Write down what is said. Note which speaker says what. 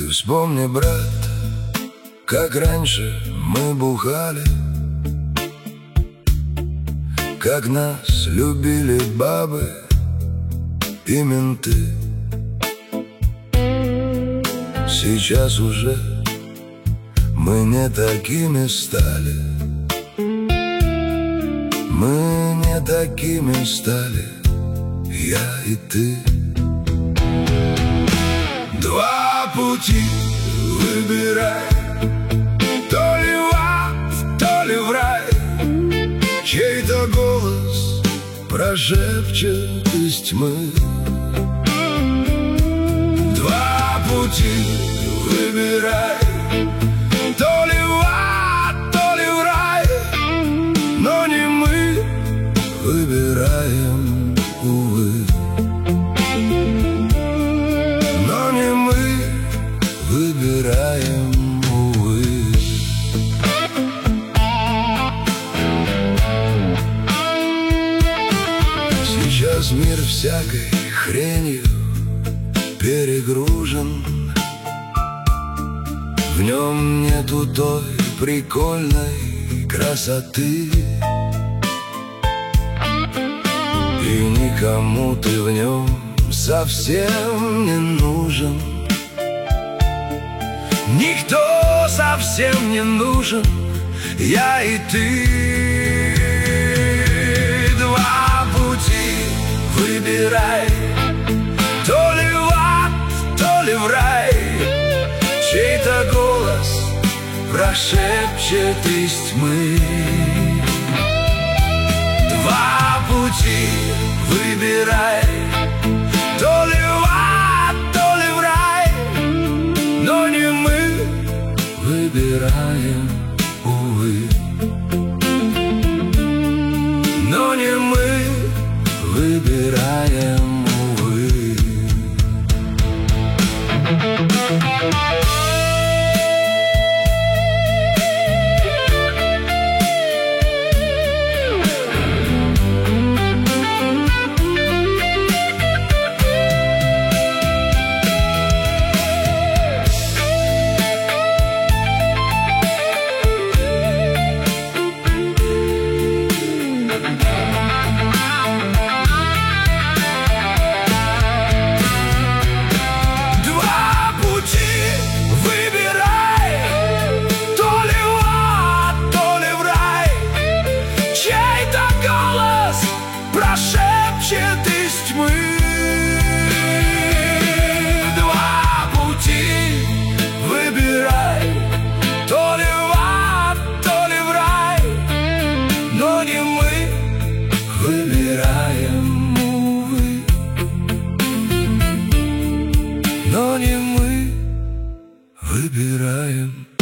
Speaker 1: Ты вспомни, брат, как раньше мы бухали, как нас любили бабы и менты. Сейчас уже мы не такими стали, мы не такими стали, я и ты. Два пути выбирай, то ли в ад, то ли в рай. Чей-то голос прошепчет из тьмы. Два пути выбирай, то ли в ад, то ли в рай. Но не мы выбираем, увы. Но не мы выбираем, увы. Сейчас мир всякой хренью перегружен. В нем нету той прикольной красоты, и никому ты в нем совсем не нужен. Никто совсем не нужен, я и ты. Два пути выбирай, то ли в ад, то ли в рай. Чей-то голос прошепчет из тьмы. Два пути выбирай, то ли в ад, то ли в рай. Но не мы выбираем, увы. Но не мы выбираем, увы. Прошепчет из тьмы. Два пути выбирай, то ли в ад, то ли в рай. Но не мы выбираем, увы. Но не мы выбираем.